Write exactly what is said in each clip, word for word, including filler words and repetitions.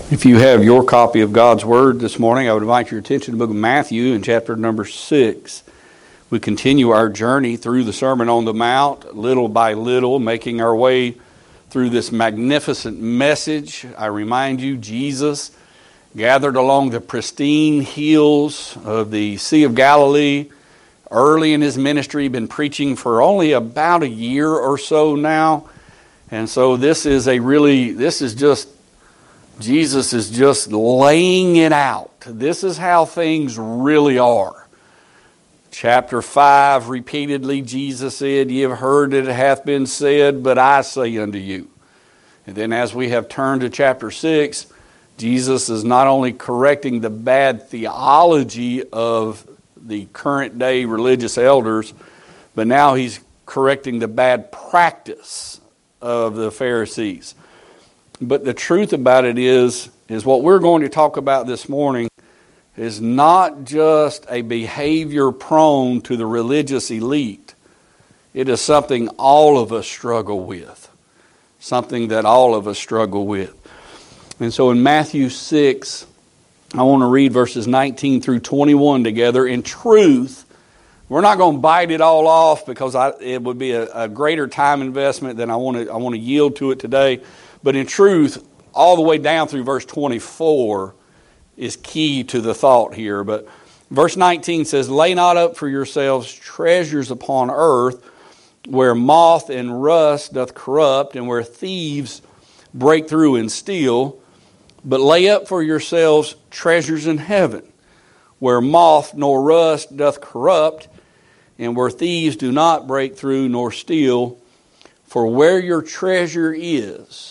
If you have your copy of God's Word this morning, I would invite your attention to the book of Matthew in chapter number six. We continue our journey through the Sermon on the Mount, little by little, making our way through this magnificent message. I remind you, Jesus gathered along the pristine hills of the Sea of Galilee. Early in his ministry, been preaching for only about a year or so now. And so this is a really, this is just Jesus is just laying it out. This is how things really are. Chapter five, repeatedly Jesus said, "Ye have heard that it hath been said, but I say unto you." And then as we have turned to chapter six, Jesus is not only correcting the bad theology of the current day religious elders, but now he's correcting the bad practice of the Pharisees. But the truth about it is, is what we're going to talk about this morning is not just a behavior prone to the religious elite. It is something all of us struggle with. Something that all of us struggle with. And so in Matthew six, I want to read verses nineteen through twenty-one together. In truth, we're not going to bite it all off because I, it would be a, a greater time investment than I want to I want to yield to it today. But in truth, all the way down through verse twenty-four is key to the thought here. But verse nineteen says, "Lay not up for yourselves treasures upon earth, where moth and rust doth corrupt, and where thieves break through and steal. But lay up for yourselves treasures in heaven, where moth nor rust doth corrupt, and where thieves do not break through nor steal. For where your treasure is,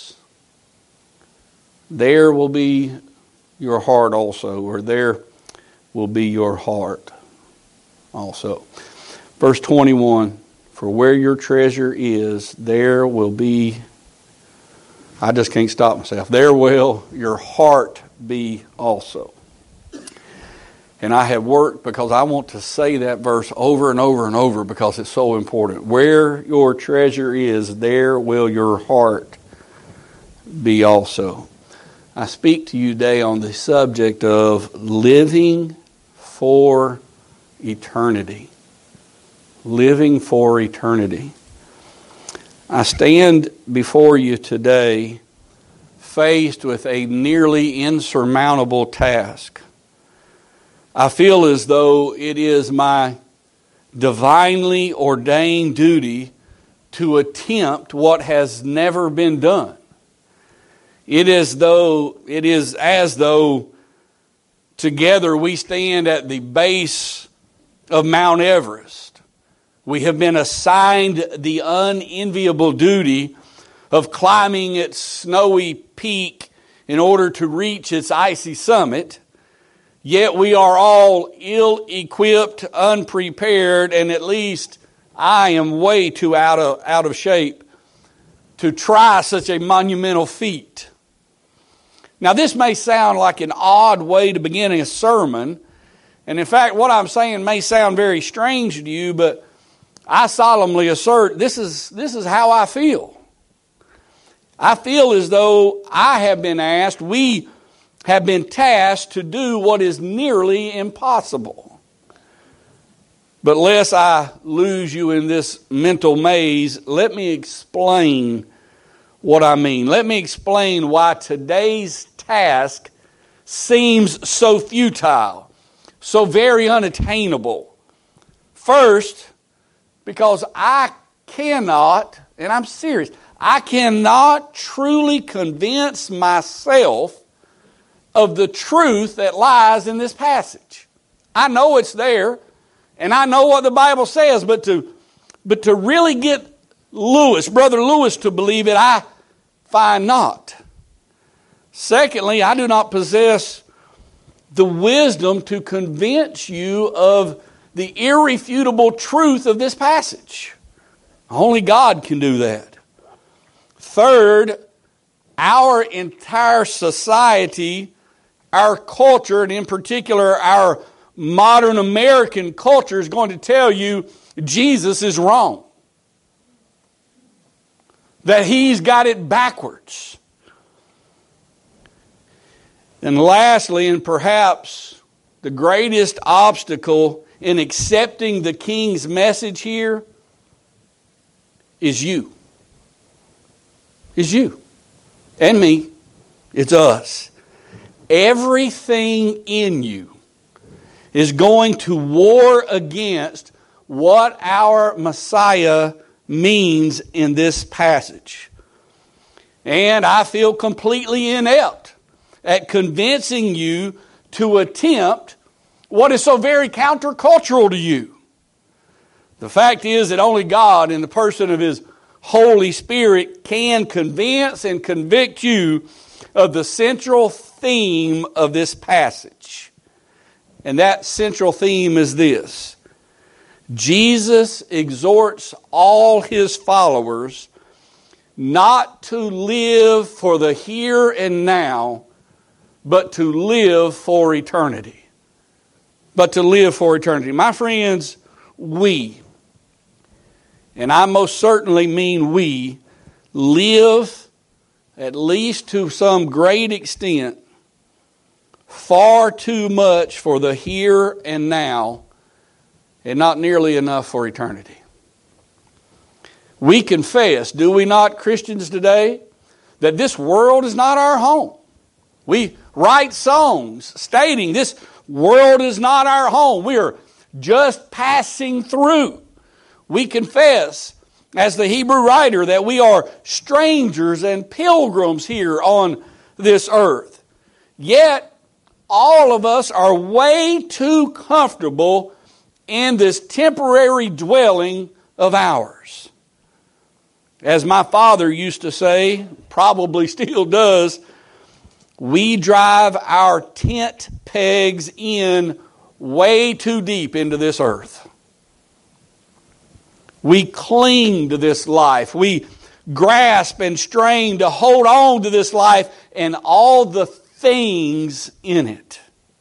there will be your heart also," or there will be your heart also. Verse twenty-one, "For where your treasure is, there will be," I just can't stop myself, "there will your heart be also." And I have worked because I want to say that verse over and over and over because it's so important. Where your treasure is, there will your heart be also. I speak to you today on the subject of living for eternity. Living for eternity. I stand before you today faced with a nearly insurmountable task. I feel as though it is my divinely ordained duty to attempt what has never been done. It is though it is as though together we stand at the base of Mount Everest. We have been assigned the unenviable duty of climbing its snowy peak in order to reach its icy summit. Yet we are all ill-equipped, unprepared, and at least I am way too out of, out of shape to try such a monumental feat. Now, this may sound like an odd way to begin a sermon, and in fact, what I'm saying may sound very strange to you, but I solemnly assert this is, this is how I feel. I feel as though I have been asked, we have been tasked to do what is nearly impossible. But lest I lose you in this mental maze, let me explain what I mean. Let me explain why today's task seems so futile, so very unattainable. First, because I cannot, and I'm serious, I cannot truly convince myself of the truth that lies in this passage. I know it's there, and I know what the Bible says, but to, but to really get Lewis, Brother Lewis, to believe it, I find not. Secondly, I do not possess the wisdom to convince you of the irrefutable truth of this passage. Only God can do that. Third, our entire society, our culture, and in particular our modern American culture, is going to tell you Jesus is wrong. That he's got it backwards. And lastly, and perhaps the greatest obstacle in accepting the King's message here is you. Is you. And me. It's us. Everything in you is going to war against what our Messiah means in this passage. And I feel completely inept at convincing you to attempt what is so very countercultural to you. The fact is that only God, in the person of His Holy Spirit, can convince and convict you of the central theme of this passage. And that central theme is this: Jesus exhorts all His followers not to live for the here and now, but to live for eternity. But to live for eternity. My friends, we, and I most certainly mean we, live, at least to some great extent, far too much for the here and now, and not nearly enough for eternity. We confess, do we not, Christians today, that this world is not our home. We write songs stating this world is not our home. We are just passing through. We confess, as the Hebrew writer, that we are strangers and pilgrims here on this earth. Yet, all of us are way too comfortable in this temporary dwelling of ours. As my father used to say, probably still does, we drive our tent pegs in way too deep into this earth. We cling to this life. We grasp and strain to hold on to this life and all the things in it.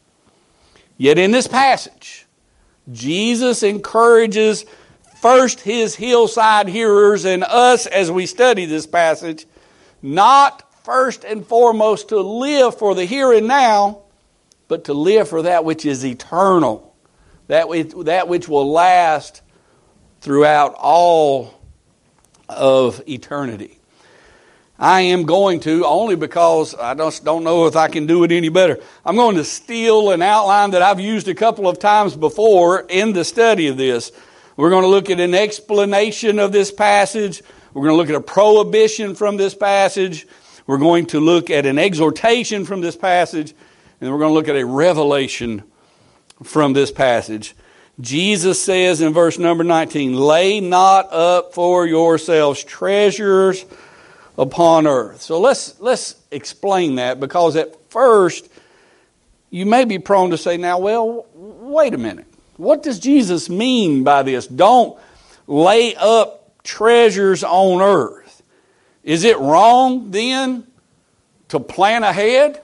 Yet in this passage, Jesus encourages first His hillside hearers and us as we study this passage, not first and foremost to live for the here and now, but to live for that which is eternal, that which, that which will last throughout all of eternity. I am going to, only because I just don't know if I can do it any better, I'm going to steal an outline that I've used a couple of times before in the study of this. We're going to look at an explanation of this passage. We're going to look at a prohibition from this passage. We're going to look at an exhortation from this passage. And we're going to look at a revelation from this passage. Jesus says in verse number nineteen, "Lay not up for yourselves treasures upon earth." So let's let's explain that, because at first you may be prone to say, now, well, wait a minute. What does Jesus mean by this? Don't lay up treasures on earth. Is it wrong then to plan ahead?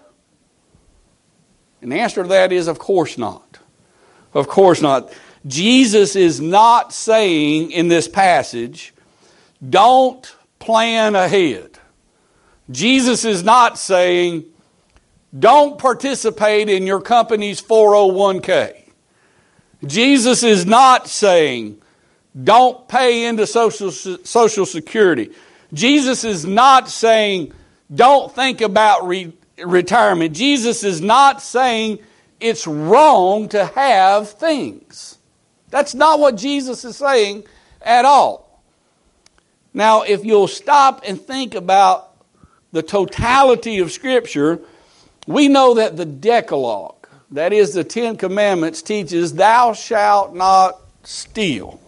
And the answer to that is, of course not. Of course not. Jesus is not saying in this passage, don't plan ahead. Jesus is not saying, don't participate in your company's four oh one k. Jesus is not saying, don't pay into social, social security. Jesus is not saying, don't think about re- retirement. Jesus is not saying it's wrong to have things. That's not what Jesus is saying at all. Now, if you'll stop and think about the totality of Scripture, we know that the Decalogue, that is the Ten Commandments, teaches thou shalt not steal.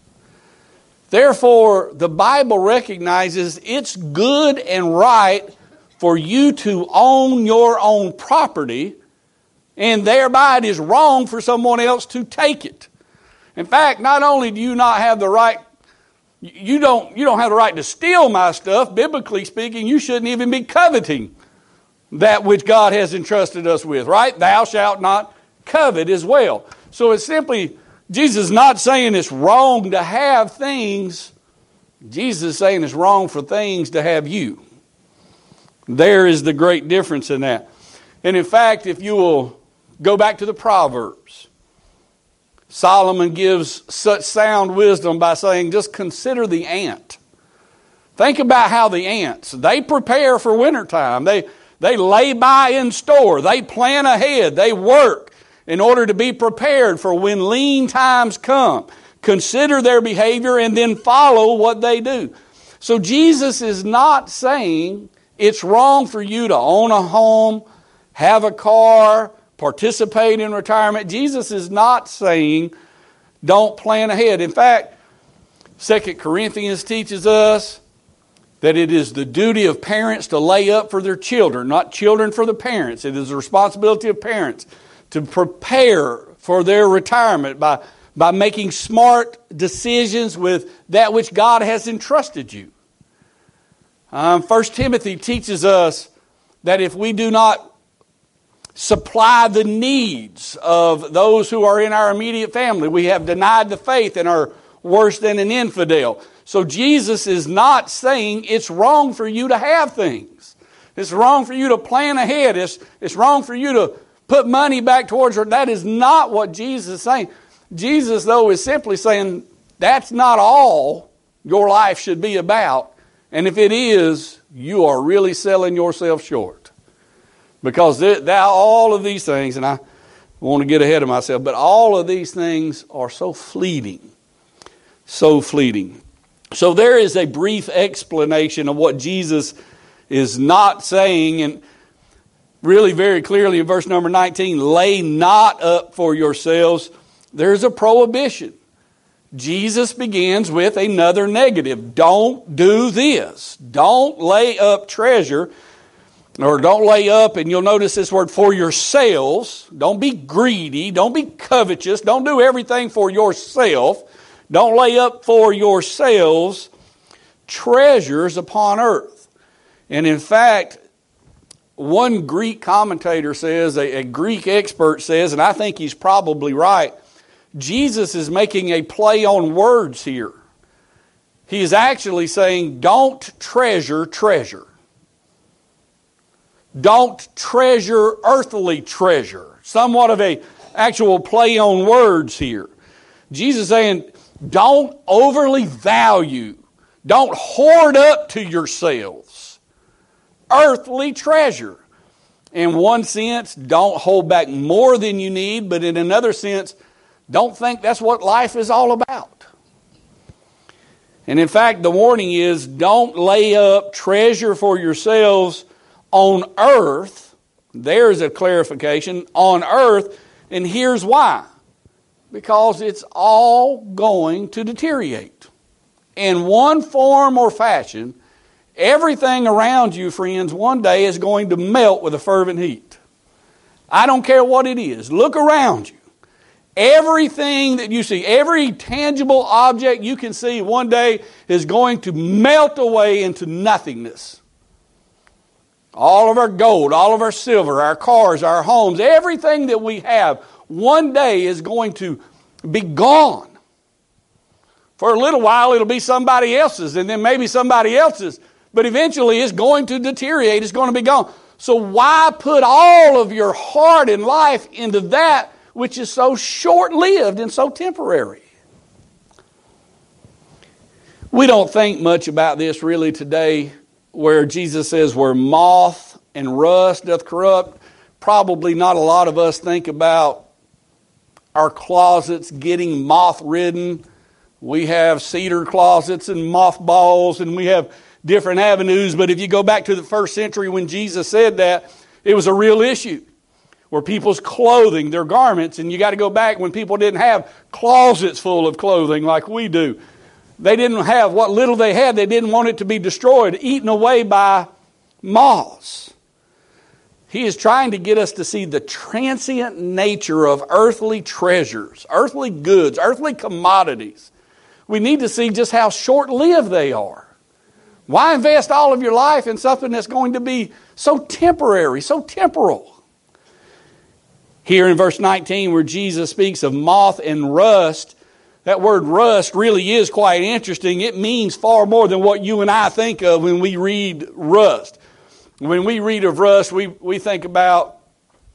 Therefore, the Bible recognizes it's good and right for you to own your own property, and thereby it is wrong for someone else to take it. In fact, not only do you not have the right, you don't, you don't have the right to steal my stuff, biblically speaking, you shouldn't even be coveting that which God has entrusted us with, right? Thou shalt not covet as well. So it's simply, Jesus is not saying it's wrong to have things. Jesus is saying it's wrong for things to have you. There is the great difference in that. And in fact, if you will go back to the Proverbs, Solomon gives such sound wisdom by saying, just consider the ant. Think about how the ants, they prepare for wintertime. They, they lay by in store. They plan ahead. They work in order to be prepared for when lean times come. Consider their behavior and then follow what they do. So Jesus is not saying it's wrong for you to own a home, have a car, participate in retirement. Jesus is not saying don't plan ahead. In fact, Second Corinthians teaches us that it is the duty of parents to lay up for their children, not children for the parents. It is the responsibility of parents to prepare for their retirement by, by making smart decisions with that which God has entrusted you. Um, First Timothy teaches us that if we do not supply the needs of those who are in our immediate family, we have denied the faith and are worse than an infidel. So Jesus is not saying it's wrong for you to have things. It's wrong for you to plan ahead. It's, it's wrong for you to put money back towards her. That is not what Jesus is saying. Jesus, though, is simply saying that's not all your life should be about. And if it is, you are really selling yourself short. Because that, all of these things, and I want to get ahead of myself, but all of these things are so fleeting. So fleeting. So there is a brief explanation of what Jesus is not saying, and really very clearly in verse number nineteen, lay not up for yourselves. There's a prohibition. Jesus begins with another negative. Don't do this. Don't lay up treasure, or don't lay up, and you'll notice this word, for yourselves. Don't be greedy. Don't be covetous. Don't do everything for yourself. Don't lay up for yourselves treasures upon earth. And in fact, one Greek commentator says, a, a Greek expert says, and I think he's probably right, Jesus is making a play on words here. He is actually saying, don't treasure treasure. Don't treasure earthly treasure. Somewhat of a actual play on words here. Jesus is saying, don't overly value, don't hoard up to yourselves earthly treasure. In one sense, don't hold back more than you need, but in another sense, don't think that's what life is all about. And in fact, the warning is, don't lay up treasure for yourselves on earth. There's a clarification, on earth, and here's why. Because it's all going to deteriorate. In one form or fashion, everything around you, friends, one day is going to melt with a fervent heat. I don't care what it is. Look around you. Everything that you see, every tangible object you can see one day is going to melt away into nothingness. All of our gold, all of our silver, our cars, our homes, everything that we have, one day is going to be gone. For a little while it'll be somebody else's, and then maybe somebody else's, but eventually it's going to deteriorate, it's going to be gone. So why put all of your heart and life into that which is so short-lived and so temporary? We don't think much about this really today, where Jesus says, where moth and rust doth corrupt. Probably not a lot of us think about our closets getting moth-ridden. We have cedar closets and mothballs, and we have different avenues. But if you go back to the first century when Jesus said that, it was a real issue. Where people's clothing, their garments, and you got to go back when people didn't have closets full of clothing like we do. They didn't have what little they had, they didn't want it to be destroyed, eaten away by moths. He is trying to get us to see the transient nature of earthly treasures, earthly goods, earthly commodities. We need to see just how short-lived they are. Why invest all of your life in something that's going to be so temporary, so temporal? Here in verse nineteen, where Jesus speaks of moth and rust, that word rust really is quite interesting. It means far more than what you and I think of when we read rust. When we read of rust, we, we think about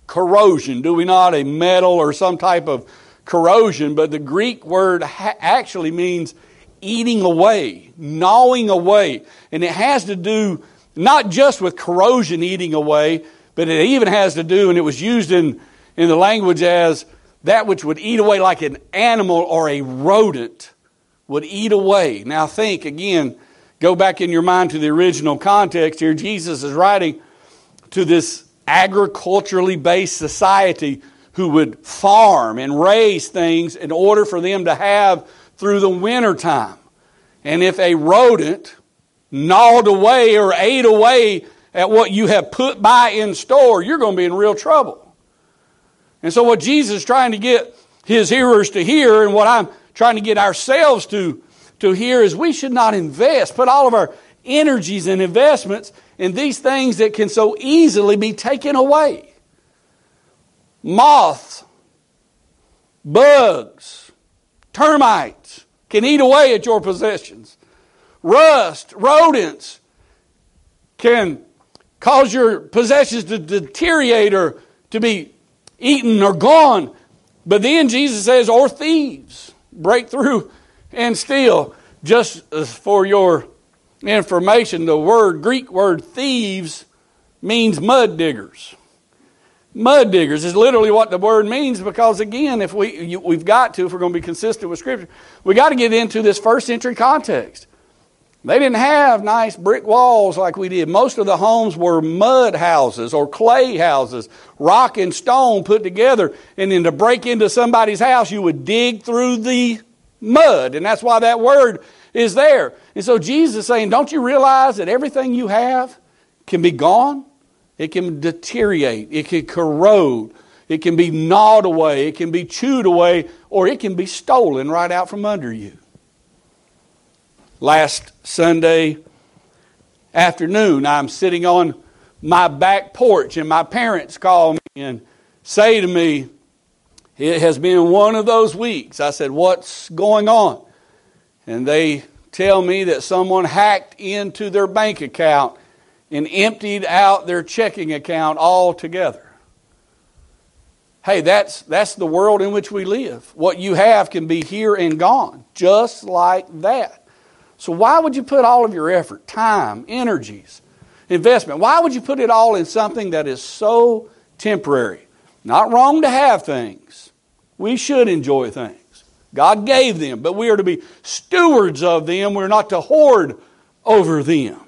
corrosion, do we not? A metal or some type of corrosion. But the Greek word ha- actually means eating away, gnawing away. And it has to do not just with corrosion eating away, but it even has to do, and it was used in, in the language as that which would eat away, like an animal or a rodent would eat away. Now think again, go back in your mind to the original context here. Jesus is writing to this agriculturally based society who would farm and raise things in order for them to have through the winter time. And if a rodent gnawed away or ate away at what you have put by in store, you're going to be in real trouble. And so what Jesus is trying to get his hearers to hear, and what I'm trying to get ourselves to, to hear, is we should not invest, put all of our energies and investments in these things that can so easily be taken away. Moths, bugs, termites can eat away at your possessions. Rust, rodents can cause your possessions to deteriorate or to be eaten or gone. But then Jesus says, or thieves break through and steal. Just for your information, the word, Greek word thieves means mud diggers. Mud diggers is literally what the word means, because again, if we, you, we've got to, if we're going to be consistent with Scripture, we got to get into this first century context. They didn't have nice brick walls like we did. Most of the homes were mud houses or clay houses, rock and stone put together. And then to break into somebody's house, you would dig through the mud. And that's why that word is there. And so Jesus is saying, don't you realize that everything you have can be gone? It can deteriorate. It can corrode. It can be gnawed away. It can be chewed away. Or it can be stolen right out from under you. Last Sunday afternoon, I'm sitting on my back porch, and my parents call me and say to me, it has been one of those weeks. I said, what's going on? And they tell me that someone hacked into their bank account and emptied out their checking account altogether. Hey, that's, that's the world in which we live. What you have can be here and gone, just like that. So why would you put all of your effort, time, energies, investment? Why would you put it all in something that is so temporary? Not wrong to have things. We should enjoy things. God gave them, but we are to be stewards of them. We're not to hoard over them.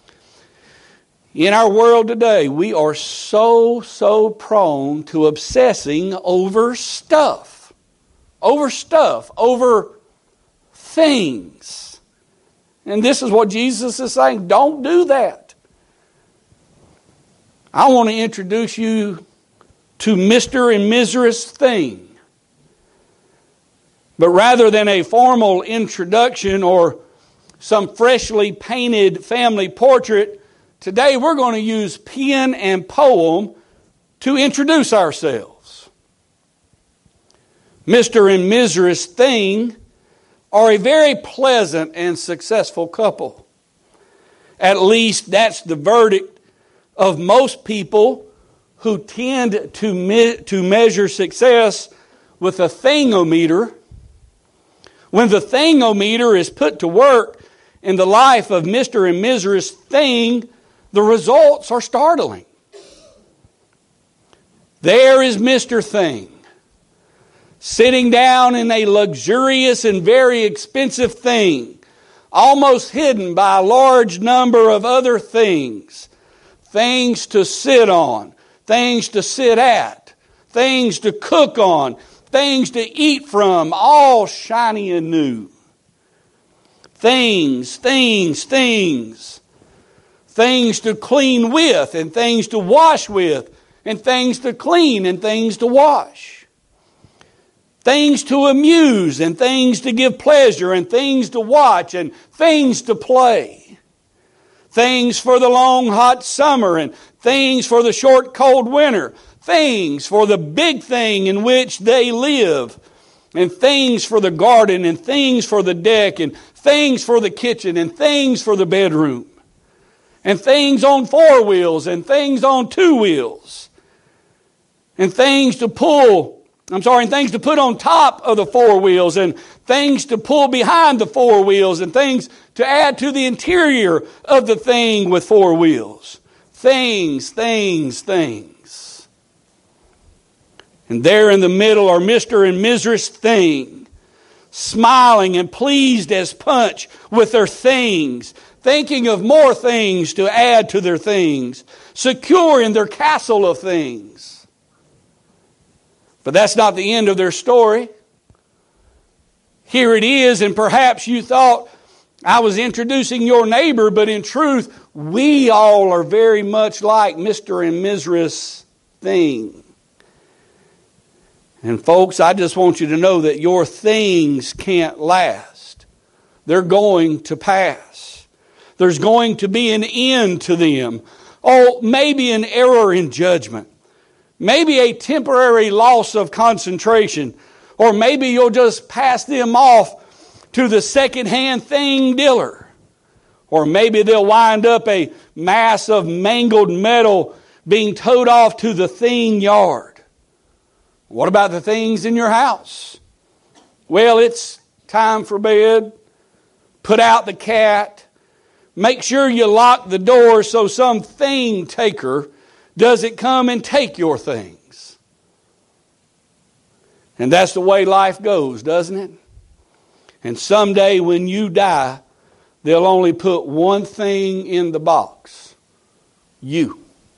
In our world today, we are so, so prone to obsessing over stuff. Over stuff. Over things. And this is what Jesus is saying. Don't do that. I want to introduce you to Mister and Missus Thing. But rather than a formal introduction or some freshly painted family portrait, today we're going to use pen and poem to introduce ourselves. Mister and Missus Thing are a very pleasant and successful couple. At least that's the verdict of most people who tend to, me- to measure success with a thingometer. When the thingometer is put to work in the life of Mister and Missus Thing, the results are startling. There is Mister Thing, sitting down in a luxurious and very expensive thing, almost hidden by a large number of other things. Things to sit on, things to sit at, things to cook on, things to eat from, all shiny and new. Things, things, things. Things to clean with, and things to wash with, and things to clean, and things to wash. Things to amuse, and things to give pleasure, and things to watch, and things to play. Things for the long hot summer, and things for the short cold winter. Things for the big thing in which they live, and things for the garden, and things for the deck, and things for the kitchen, and things for the bedroom. And things on four wheels, and things on two wheels. and things to pull, I'm sorry, and things to put on top of the four wheels, and things to pull behind the four wheels, and things to add to the interior of the thing with four wheels. Things, things, things. And there in the middle are Mister and Missus Thing, smiling and pleased as punch with their things, thinking of more things to add to their things, secure in their castle of things. But that's not the end of their story. Here it is, and perhaps you thought I was introducing your neighbor, but in truth, we all are very much like Mister and Missus Thing. And folks, I just want you to know that your things can't last. They're going to pass. There's going to be an end to them. Oh, maybe an error in judgment. Maybe a temporary loss of concentration. Or maybe you'll just pass them off to the second-hand thing dealer. Or maybe they'll wind up a mass of mangled metal being towed off to the thing yard. What about the things in your house? Well, it's time for bed. Put out the cat. Make sure you lock the door so some thing taker doesn't come and take your things. And that's the way life goes, doesn't it? And someday when you die, they'll only put one thing in the box. You.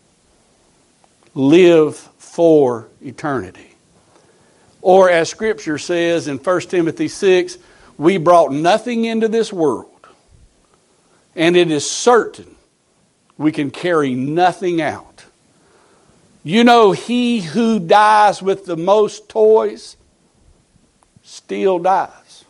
Live for eternity. Or as Scripture says in First Timothy six, we brought nothing into this world, and it is certain we can carry nothing out. You know, he who dies with the most toys still dies.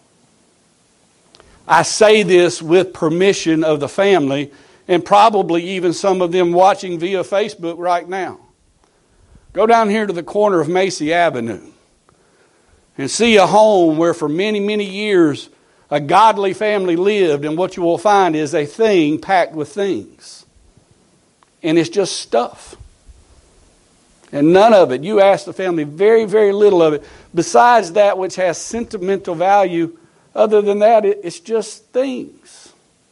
I say this with permission of the family, and probably even some of them watching via Facebook right now. Go down here to the corner of Macy Avenue and see a home where for many, many years a godly family lived, and what you will find is a thing packed with things. And it's just stuff. And none of it, you ask the family, very, very little of it, besides that which has sentimental value. Other than that, it's just things.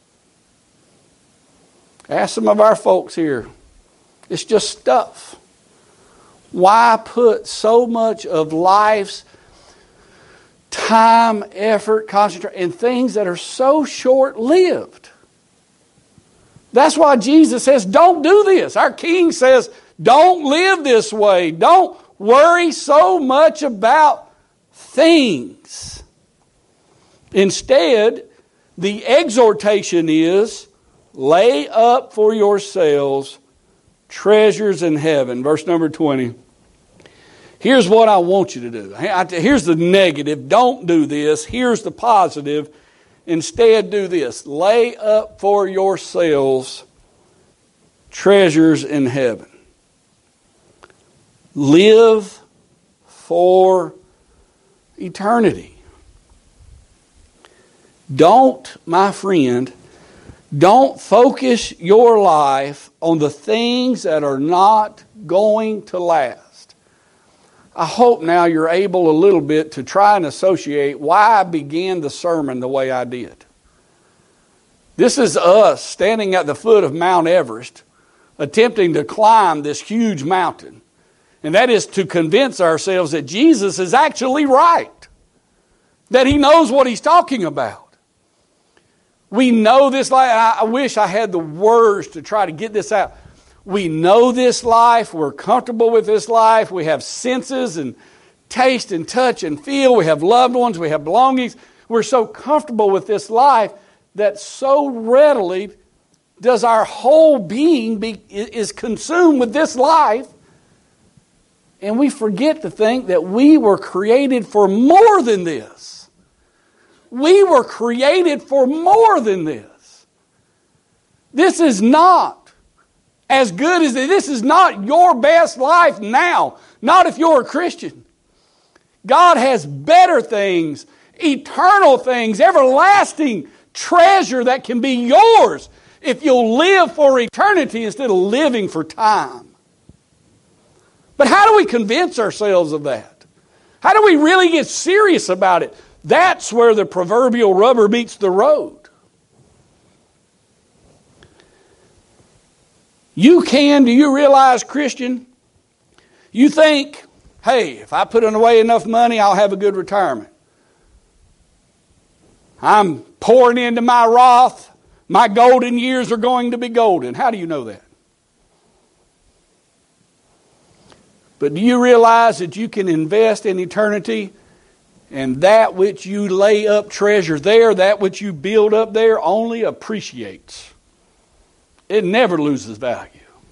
Ask some of our folks here. It's just stuff. Why put so much of life's time, effort, concentration in things that are so short-lived? That's why Jesus says, don't do this. Our King says, don't live this way. Don't worry so much about things. Instead, the exhortation is, lay up for yourselves treasures in heaven. Verse number twenty. Here's what I want you to do. Here's the negative. Don't do this. Here's the positive. Instead, do this. Lay up for yourselves treasures in heaven. Live for eternity. Don't, my friend, don't focus your life on the things that are not going to last. I hope now you're able a little bit to try and associate why I began the sermon the way I did. This is us standing at the foot of Mount Everest, attempting to climb this huge mountain. And that is to convince ourselves that Jesus is actually right. That He knows what He's talking about. We know this life. I wish I had the words to try to get this out. We know this life. We're comfortable with this life. We have senses and taste and touch and feel. We have loved ones. We have belongings. We're so comfortable with this life that so readily does our whole being be, is consumed with this life. And we forget to think that we were created for more than this. We were created for more than this. This is not as good as this is not your best life now. Not if you're a Christian. God has better things, eternal things, everlasting treasure that can be yours if you'll live for eternity instead of living for time. But how do we convince ourselves of that? How do we really get serious about it? That's where the proverbial rubber meets the road. You can, do you realize, Christian, you think, hey, if I put away enough money, I'll have a good retirement. I'm pouring into my Roth. My golden years are going to be golden. How do you know that? But do you realize that you can invest in eternity, and that which you lay up treasure there, that which you build up there, only appreciates. It never loses value.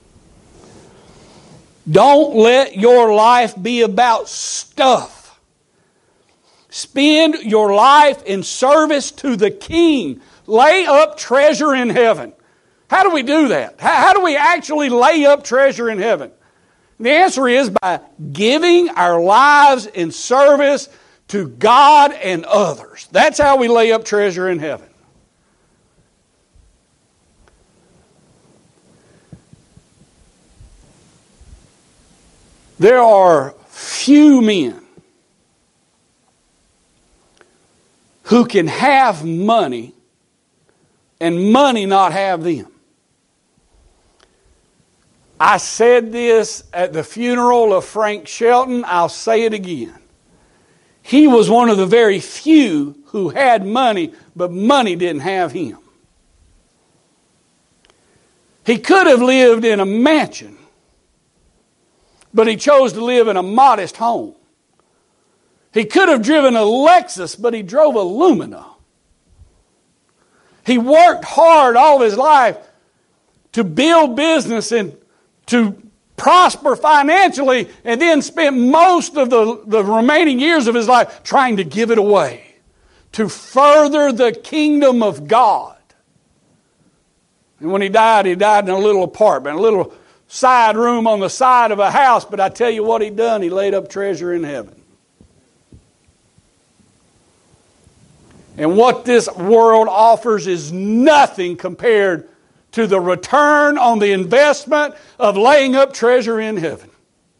Don't let your life be about stuff. Spend your life in service to the King. Lay up treasure in heaven. How do we do that? How, how do we actually lay up treasure in heaven? The answer is by giving our lives in service to God and others. That's how we lay up treasure in heaven. There are few men who can have money and money not have them. I said this at the funeral of Frank Shelton. I'll say it again. He was one of the very few who had money, but money didn't have him. He could have lived in a mansion, but he chose to live in a modest home. He could have driven a Lexus, but he drove a Lumina. He worked hard all of his life to build business and to prosper financially, and then spent most of the, the remaining years of his life trying to give it away to further the kingdom of God. And when he died, he died in a little apartment, a little side room on the side of a house. But I tell you what he done, he laid up treasure in heaven. And what this world offers is nothing compared to the return on the investment of laying up treasure in heaven.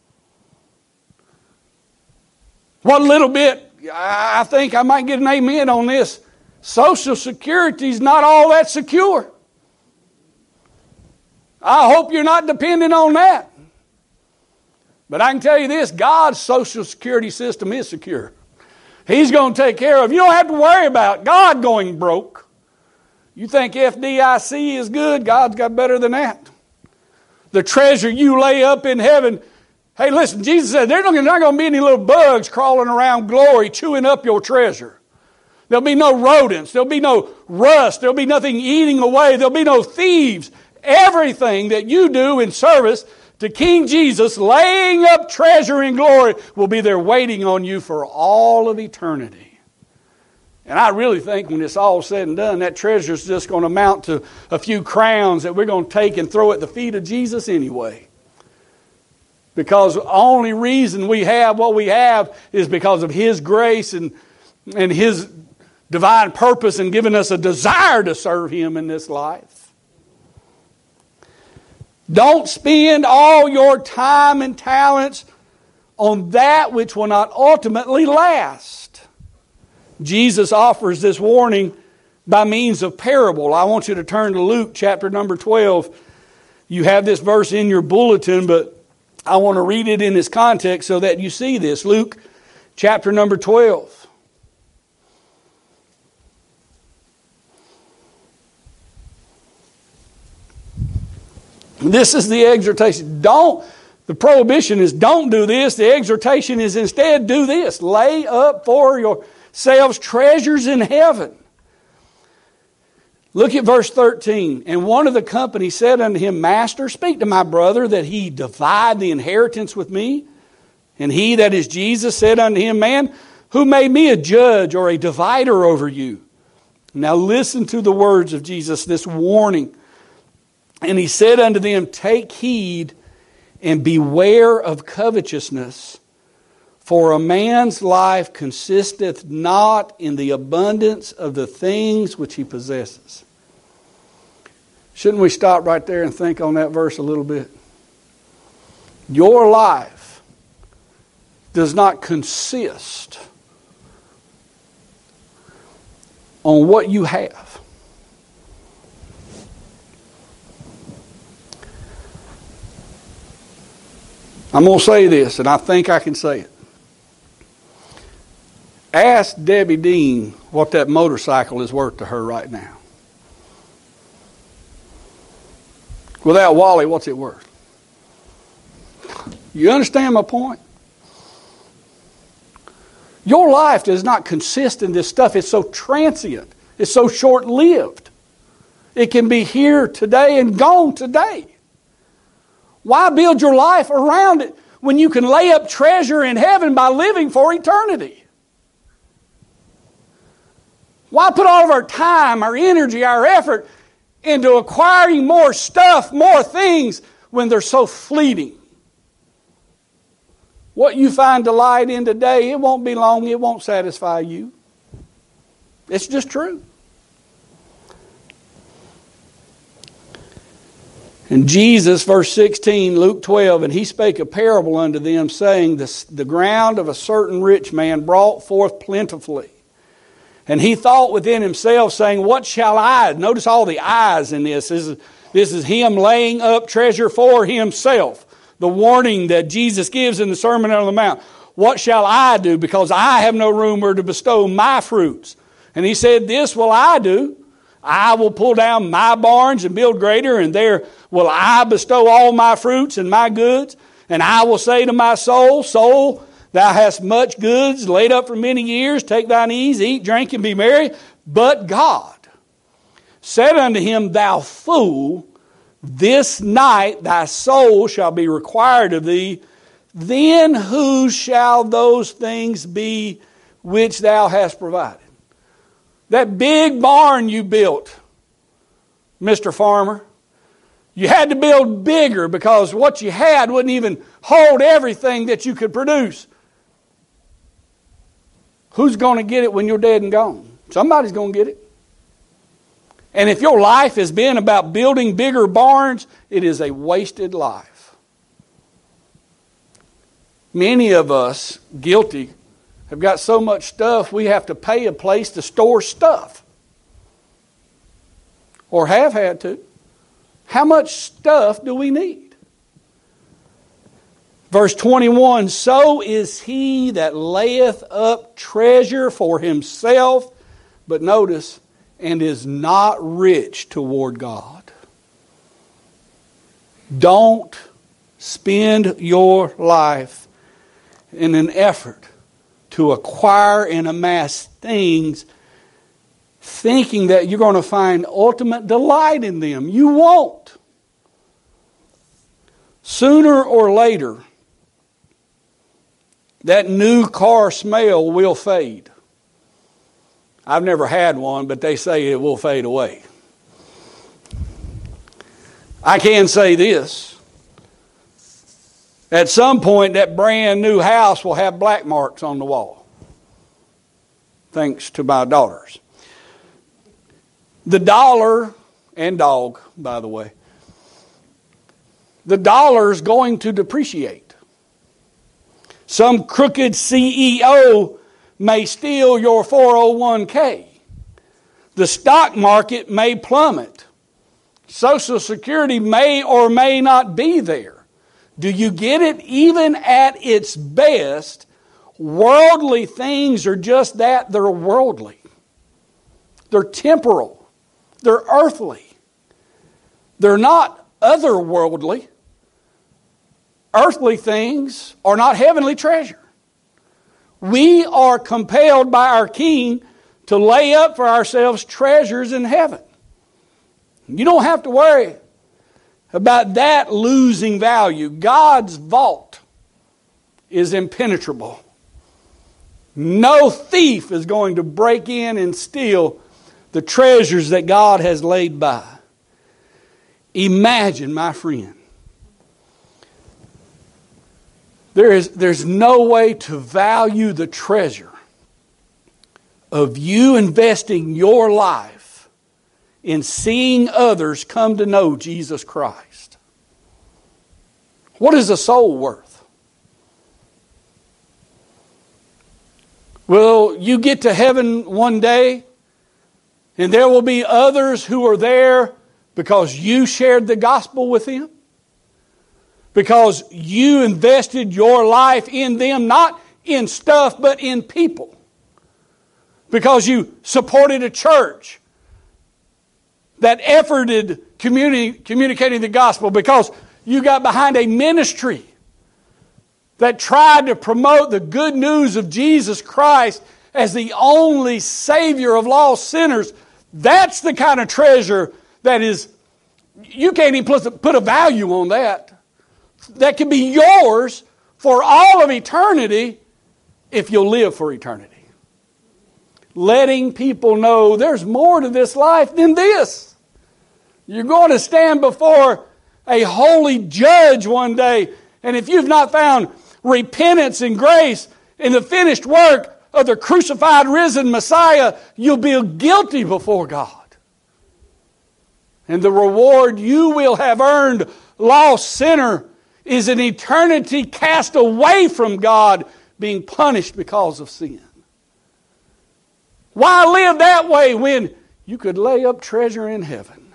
What little bit, I think I might get an amen on this. Social Security is not all that secure. I hope you're not dependent on that. But I can tell you this, God's Social Security system is secure. He's going to take care of it. You don't have to worry about God going broke. You think F D I C is good? God's got better than that. The treasure you lay up in heaven. Hey, listen, Jesus said there's not going to be any little bugs crawling around glory chewing up your treasure. There'll be no rodents. There'll be no rust. There'll be nothing eating away. There'll be no thieves. Everything that you do in service to King Jesus, laying up treasure in glory, will be there waiting on you for all of eternity. And I really think when it's all said and done, that treasure is just going to amount to a few crowns that we're going to take and throw at the feet of Jesus anyway. Because the only reason we have what we have is because of His grace and, and His divine purpose in giving us a desire to serve Him in this life. Don't spend all your time and talents on that which will not ultimately last. Jesus offers this warning by means of parable. I want you to turn to Luke chapter number twelve. You have this verse in your bulletin, but I want to read it in its context so that you see this. Luke chapter number twelve. This is the exhortation. Don't, the prohibition is don't do this. The exhortation is instead do this. Lay up for yourselves treasures in heaven. Look at verse thirteen. And one of the company said unto him, Master, speak to my brother that he divide the inheritance with me. And he, that is Jesus, said unto him, Man, who made me a judge or a divider over you? Now listen to the words of Jesus, this warning. And he said unto them, Take heed and beware of covetousness, for a man's life consisteth not in the abundance of the things which he possesses. Shouldn't we stop right there and think on that verse a little bit? Your life does not consist on what you have. I'm going to say this, and I think I can say it. Ask Debbie Dean what that motorcycle is worth to her right now. Without Wally, what's it worth? You understand my point? Your life does not consist in this stuff. It's so transient. It's so short-lived. It can be here today and gone today. Why build your life around it when you can lay up treasure in heaven by living for eternity? Why put all of our time, our energy, our effort into acquiring more stuff, more things, when they're so fleeting? What you find delight in today, it won't be long, it won't satisfy you. It's just true. And Jesus, verse sixteen, Luke twelve, and he spake a parable unto them, saying, the, the ground of a certain rich man brought forth plentifully. And he thought within himself, saying, what shall I? Notice all the I's in this. This is, this is him laying up treasure for himself. The warning that Jesus gives in the Sermon on the Mount. What shall I do? Because I have no room where to bestow my fruits. And he said, this will I do. I will pull down my barns and build greater, and there will I bestow all my fruits and my goods. And I will say to my soul, soul, thou hast much goods laid up for many years. Take thine ease, eat, drink, and be merry. But God said unto him, thou fool, this night thy soul shall be required of thee. Then whose shall those things be which thou hast provided? That big barn you built, Mister Farmer, you had to build bigger because what you had wouldn't even hold everything that you could produce. Who's going to get it when you're dead and gone? Somebody's going to get it. And if your life has been about building bigger barns, it is a wasted life. Many of us, guilty, have got so much stuff we have to pay a place to store stuff. Or have had to. How much stuff do we need? Verse twenty-one, so is he that layeth up treasure for himself, but notice, and is not rich toward God. Don't spend your life in an effort to acquire and amass things thinking that you're going to find ultimate delight in them. You won't. Sooner or later, that new car smell will fade. I've never had one, but they say it will fade away. I can say this. At some point, that brand new house will have black marks on the wall. Thanks to my daughters. The dollar, and dog, by the way, the dollar's going to depreciate. Some crooked C E O may steal your four oh one k. The stock market may plummet. Social Security may or may not be there. Do you get it? Even at its best, worldly things are just that. They're worldly. They're temporal. They're earthly. They're not otherworldly. Earthly things are not heavenly treasure. We are compelled by our King to lay up for ourselves treasures in heaven. You don't have to worry about that losing value. God's vault is impenetrable. No thief is going to break in and steal the treasures that God has laid by. Imagine, my friend, there is, there's no way to value the treasure of you investing your life in seeing others come to know Jesus Christ. What is a soul worth? Will you get to heaven one day and there will be others who are there because you shared the gospel with them? Because you invested your life in them, not in stuff, but in people. Because you supported a church that efforted communi- communicating the gospel. Because you got behind a ministry that tried to promote the good news of Jesus Christ as the only Savior of lost sinners. That's the kind of treasure that is, you can't even put a value on that. That can be yours for all of eternity if you'll live for eternity. Letting people know there's more to this life than this. You're going to stand before a holy judge one day, and if you've not found repentance and grace in the finished work of the crucified, risen Messiah, you'll be guilty before God. And the reward you will have earned, lost sinner, is an eternity cast away from God, being punished because of sin. Why live that way when you could lay up treasure in heaven?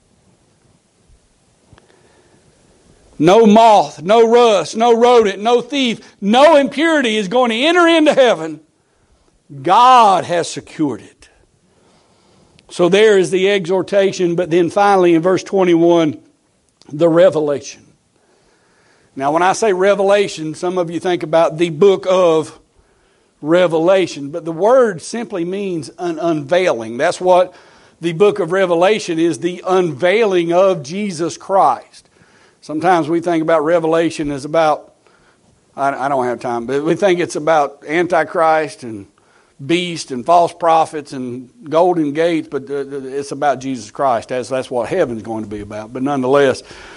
No moth, no rust, no rodent, no thief, no impurity is going to enter into heaven. God has secured it. So there is the exhortation, but then finally in verse twenty-one, the revelation. Now when I say revelation, some of you think about the book of Revelation, but the word simply means an unveiling. That's what the book of Revelation is, the unveiling of Jesus Christ. Sometimes we think about Revelation as about, I, I don't have time, but we think it's about Antichrist and beast and false prophets and golden gates, but it's about Jesus Christ. That's, that's what heaven's going to be about. But nonetheless,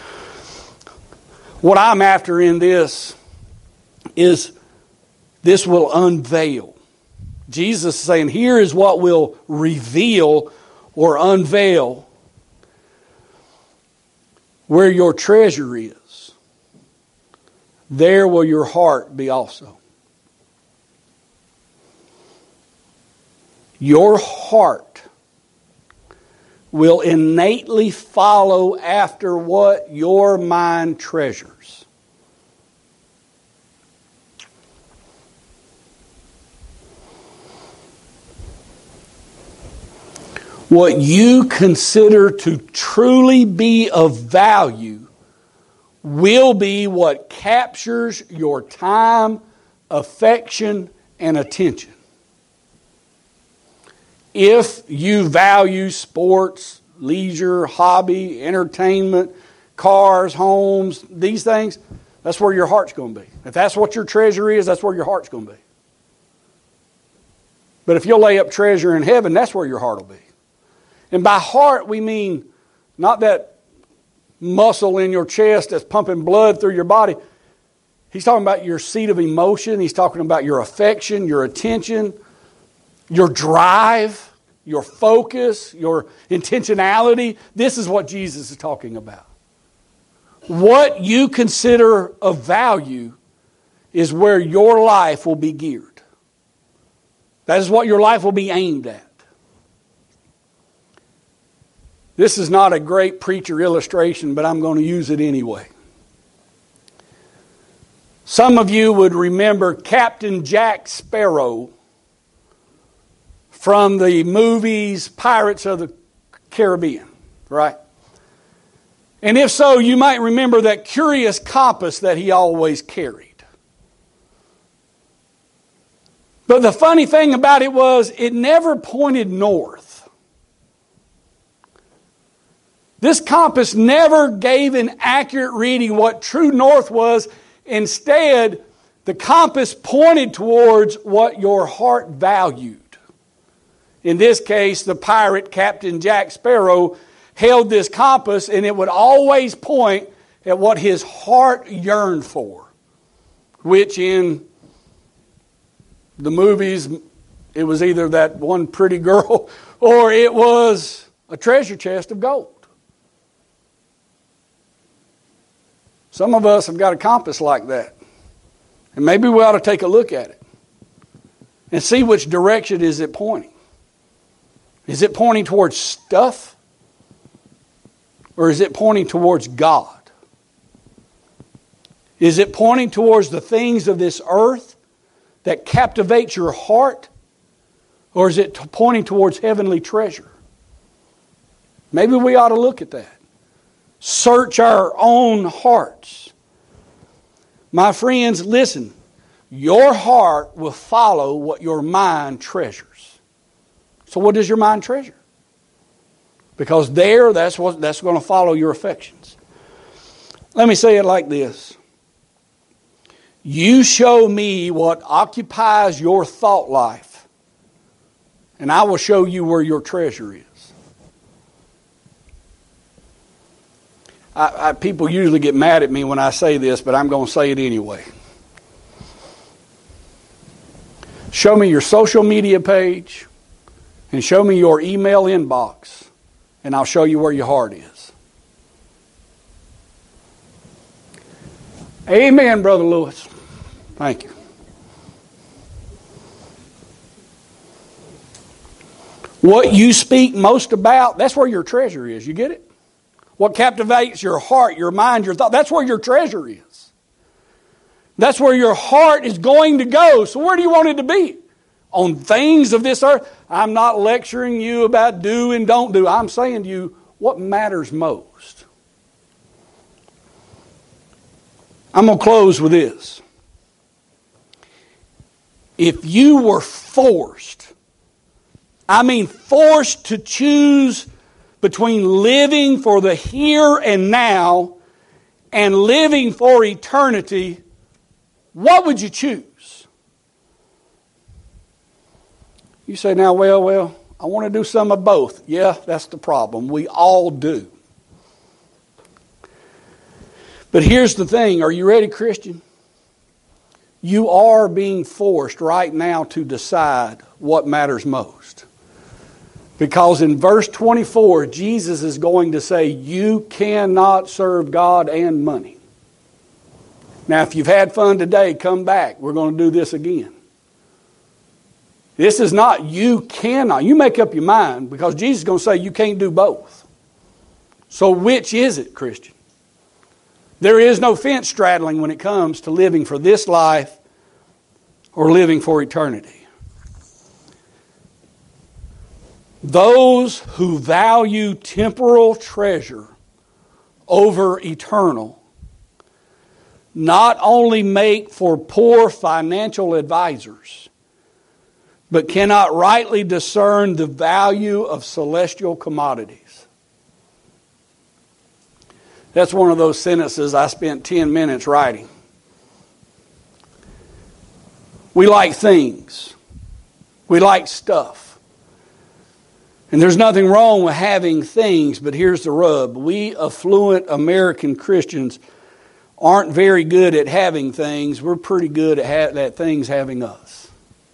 what I'm after in this is this will unveil. Jesus is saying, here is what will reveal or unveil where your treasure is. There will your heart be also. Your heart will innately follow after what your mind treasures. What you consider to truly be of value will be what captures your time, affection, and attention. If you value sports, leisure, hobby, entertainment, cars, homes, these things, that's where your heart's going to be. If that's what your treasure is, that's where your heart's going to be. But if you'll lay up treasure in heaven, that's where your heart will be. And by heart, we mean not that muscle in your chest that's pumping blood through your body. He's talking about your seat of emotion. He's talking about your affection, your attention, your drive, your focus, your intentionality. This is what Jesus is talking about. What you consider of value is where your life will be geared. That is what your life will be aimed at. This is not a great preacher illustration, but I'm going to use it anyway. Some of you would remember Captain Jack Sparrow from the movies Pirates of the Caribbean, right? And if so, you might remember that curious compass that he always carried. But the funny thing about it was, it never pointed north. This compass never gave an accurate reading what true north was. Instead, the compass pointed towards what your heart valued. In this case, the pirate Captain Jack Sparrow held this compass, and it would always point at what his heart yearned for, which in the movies, it was either that one pretty girl or it was a treasure chest of gold. Some of us have got a compass like that. And maybe we ought to take a look at it. and see which direction is it pointing. Is it pointing towards stuff? Or is it pointing towards God? Is it pointing towards the things of this earth that captivates your heart? Or is it pointing towards heavenly treasure? Maybe we ought to look at that. Search our own hearts. My friends, listen. Your heart will follow what your mind treasures. So what does your mind treasure? Because there, that's what that's going to follow your affections. Let me say it like this. You show me what occupies your thought life, and I will show you where your treasure is. I, I, people usually get mad at me when I say this, but I'm going to say it anyway. Show me your social media page and show me your email inbox, and I'll show you where your heart is. Amen, Brother Lewis. Thank you. What you speak most about, that's where your treasure is. You get it? What captivates your heart, your mind, your thought, that's where your treasure is. That's where your heart is going to go. So where do you want it to be? On things of this earth? I'm not lecturing you about do and don't do. I'm saying to you what matters most. I'm going to close with this. If you were forced, I mean forced to choose between living for the here and now and living for eternity, what would you choose? You say, now, well, well, I want to do some of both. Yeah, that's the problem. We all do. But here's the thing. Are you ready, Christian? You are being forced right now to decide what matters most. Because in verse twenty-four, Jesus is going to say, you cannot serve God and money. Now, if you've had fun today, come back. We're going to do this again. This is not you cannot. You make up your mind because Jesus is going to say you can't do both. So which is it, Christian? There is no fence straddling when it comes to living for this life or living for eternity. Those who value temporal treasure over eternal not only make for poor financial advisors, but cannot rightly discern the value of celestial commodities. That's one of those sentences I spent ten minutes writing. We like things. We like stuff. And there's nothing wrong with having things, but here's the rub. We affluent American Christians aren't very good at having things. We're pretty good at, ha- at things having us.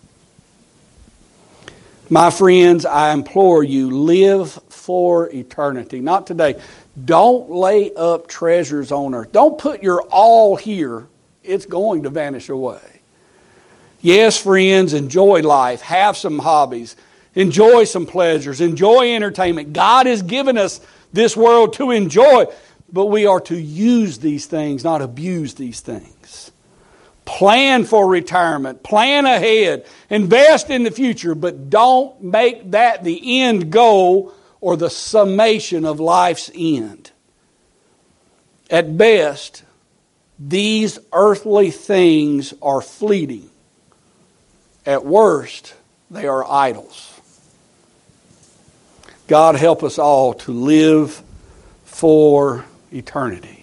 My friends, I implore you, live for eternity. Not today. Don't lay up treasures on earth. Don't put your all here. It's going to vanish away. Yes, friends, enjoy life. Have some hobbies. Enjoy some pleasures. Enjoy entertainment. God has given us this world to enjoy, but we are to use these things, not abuse these things. Plan for retirement. Plan ahead. Invest in the future, but don't make that the end goal or the summation of life's end. At best, these earthly things are fleeting. At worst, they are idols. God help us all to live for eternity.